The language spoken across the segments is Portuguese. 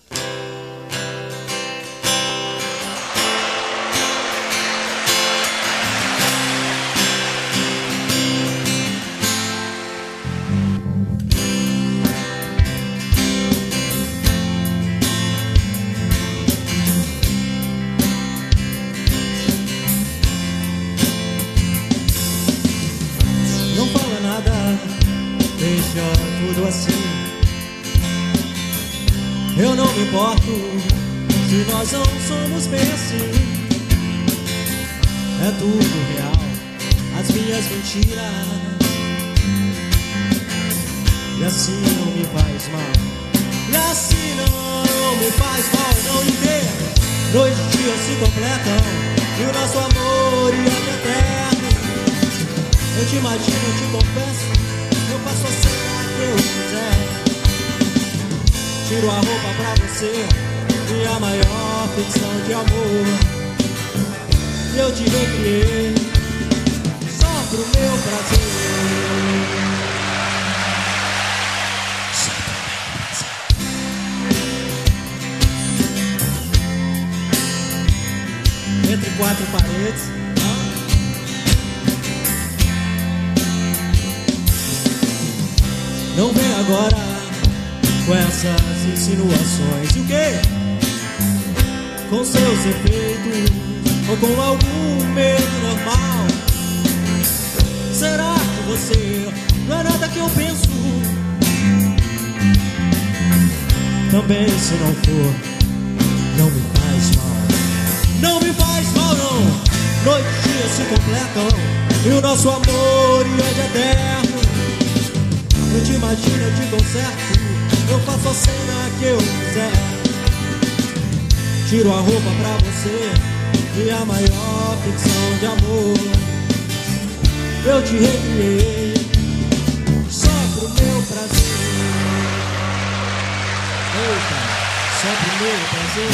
Não fala nada, deixa tudo assim. Eu não me importo se nós não somos bem assim. É tudo real, as minhas mentiras. E assim não me faz mal. E assim não me faz mal, não entendo. Noites e dias se completam e o nosso amor ia de eterno. Eu te imagino, eu te confesso, eu faço a cena que eu quiser. Tiro a roupa pra você, minha maior ficção de amor. E eu te recriei, só pro meu prazer. Só pro meu prazer. Entre quatro paredes. Não vem agora com essas insinuações. E o quê? Com seus efeitos ou com algum medo normal? Será que você não é nada que eu penso? Também se não for, não me faz mal. Não me faz mal não. Noites e dias se completam e o nosso amor é de eterno. Eu te imagino, eu te conserto, eu faço a cena que eu quiser. Tiro a roupa pra você, minha maior ficção de amor. Eu te recriei, só pro meu prazer. Eita, só pro meu prazer.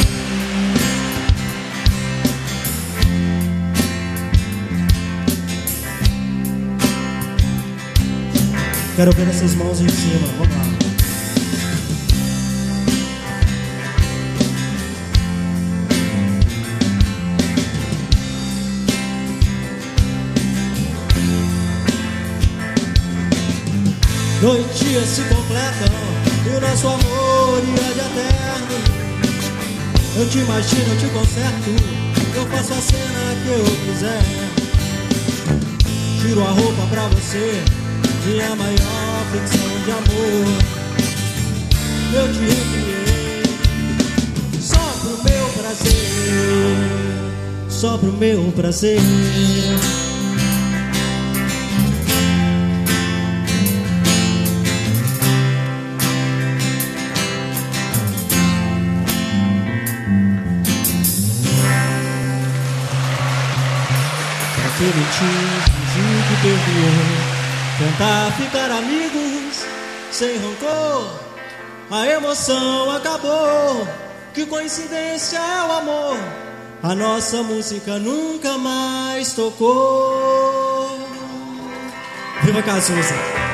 Quero ver essas mãos em cima, vamos lá. Noites e dias se completam e o nosso amor é de eterno. Eu te imagino, eu te conserto, eu faço a cena que eu quiser. Tiro a roupa pra você, minha maior ficção de amor. Eu te recriei, só pro meu prazer. Só pro meu prazer. Pra permitir fingir que perdoou, tentar ficar amigos sem rancor. A emoção acabou, que coincidência é o amor. A nossa música nunca mais tocou. Viva Cazuza!